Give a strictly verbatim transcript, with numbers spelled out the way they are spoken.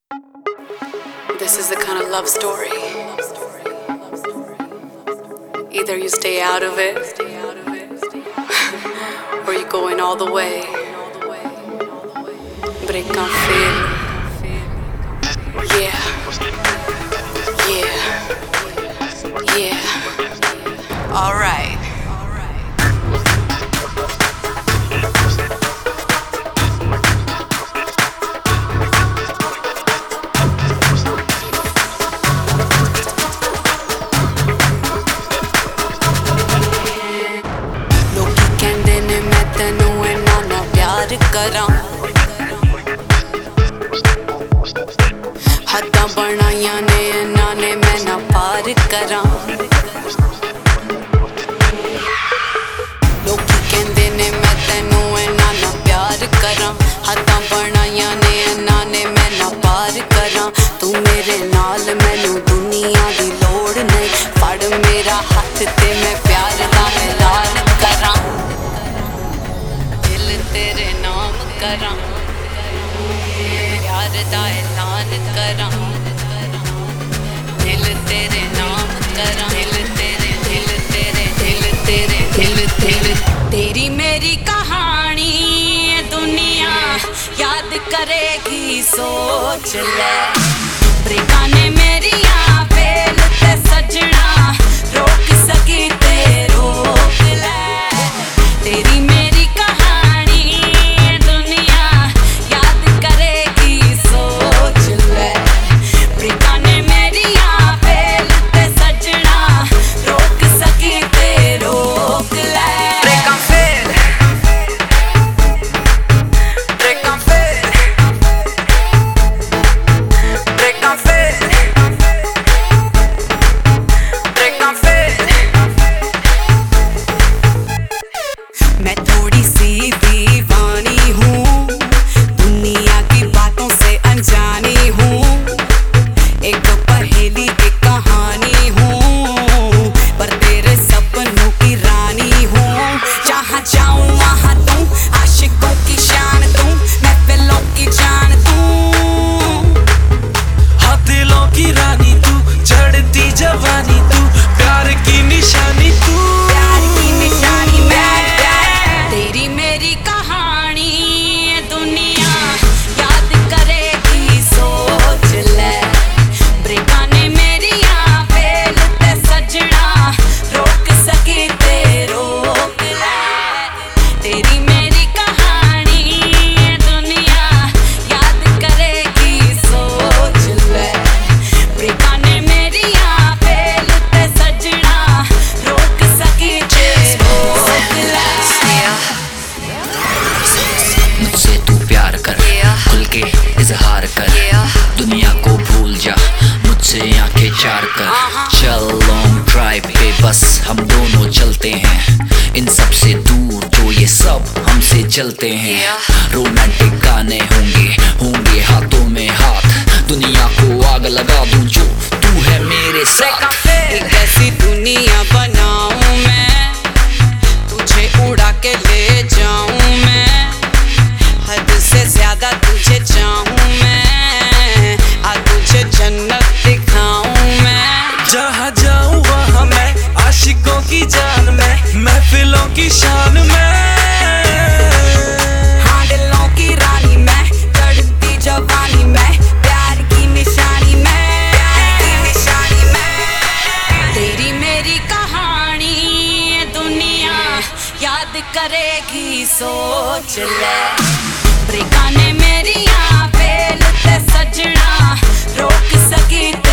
This is the kind of love story. Either you stay out of it, or you're going all the way. Break un fil. Yeah. Yeah. Yeah. Alright. करा हद्दां बनाइयां ने इन्हां ने मैं ना पार करा लोकी कहंदे ने मैं तैनू इन्हां ना प्यार करा हद्दां बनाइयां ने इन्हां ने मैं ना पार करा तू मेरे नाल मैनू दुनिया दी लोड़ नहीं फड़ मेरा हथ ते मैं प्यार दा ऐलान करा दिल तेरे नाम करा प्यार दा ऐलान करा दिल तेरे नाम करा दिल तेरे दिल तेरे दिल तेरे दिल तेरे तेरी मेरी कहानी दुनिया याद करेगी सोच ले ब्रेकां ने मेरियां फेल ते सजना रोक सकी ते रोक ले तेरी मेरी कहानी दुनिया याद करेगी सोच ले ब्रेकां ने मेरियां फेल ते सजना रोक सकी ते रोक ले ब्रेकां फेल ब्रेकां फेल ब्रेकां फेल ब्रेकां फेल मैं थोड़ी सी दीवानी हूँ दुनिया की बातों से अनजानी हूँ एक पहेली एक कहानी हूँ पर तेरे सपनों की रानी हूँ जहाँ जाऊँ वहाँ तू आशिकों की शान तू महफिलों की जान तू हाँ दिलों की रानी तू चढ़ती जवानी तू प्यार की निशानी तू प्यार की निशानी मैं तेरी मेरी कहानी दुनिया याद करेगी सोच ले ब्रेकां ने मेरियां फेल ते सजना रोक सकी ते रोक ले तेरी मेरी कहानी दुनिया याद करेगी सोच ले ब्रेकां ने मेरियां फेल ते सजना रोक सकी ते रोक ले मुझसे तू प्यार कर खुल के इजहार कर दुनिया को भूल जा मुझसे आंखें चार कर चल लॉन्ग ड्राइव पे बस हम दोनों चलते हैं इन सब से दूर जो ये सब हमसे चलते हैं रोमांटिक गाने होंगे होंगे हाथों में हाथ दुनिया को आग लगा दूं जो तू है मेरे साथ एक ऐसी दुनिया बनाऊं मैं तुझे उड़ा के ले जाऊं मैं हद से ज्यादा तुझे चाहूं मैं आ तुझे जन्नत दिखाऊं मैं जहाँ जाऊँ वहाँ मैं आशिकों की जान में महफिलों की शान में हाँ दिलों की रानी मैं चढ़ती जवानी मैं प्यार की निशानी मैं प्यार की निशानी मैं तेरी मेरी कहानी दुनिया याद करेगी सोच ले ब्रेकां ने मेरियां फेल ते सजना रोक सकी